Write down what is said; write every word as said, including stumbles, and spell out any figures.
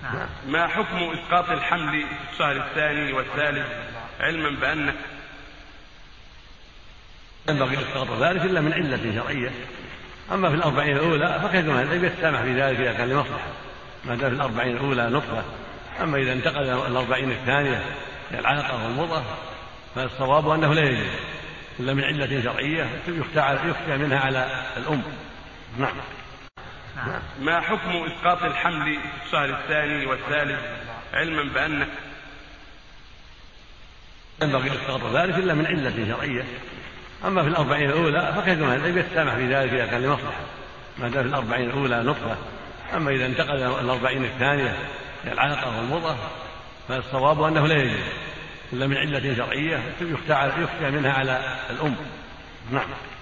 ما حكم إسقاط الحمل في الشهر الثاني والثالث علما بأن ينبغي إسقاط ذلك إلا من علة شرعية. أما في الأربعين الأولى فكيف يستمح في ذلك إذا كان لمصلحة، ما دام في الأربعين الأولى نطفة. أما إذا انتقل الأربعين الثانية إلى العلقة والمضغة فالصواب أنه لا يجوز إلا من علة شرعية يخشى منها على الأم. نعم. ما حكم إسقاط الحمل في الشهر الثاني والثالث علما بأن ينبغي إسقاط ذلك إلا من علة شرعية. أما في الأربعين الأولى فكيف يستمح في ذلك إذا كان لمصلحة، ما دام في الأربعين الأولى نطفة. أما إذا انتقل الأربعين الثانية إلى العلقة والمضغة فالصواب أنه لا يجوز إلا من علة شرعية يخشى منها على الأم. نعم.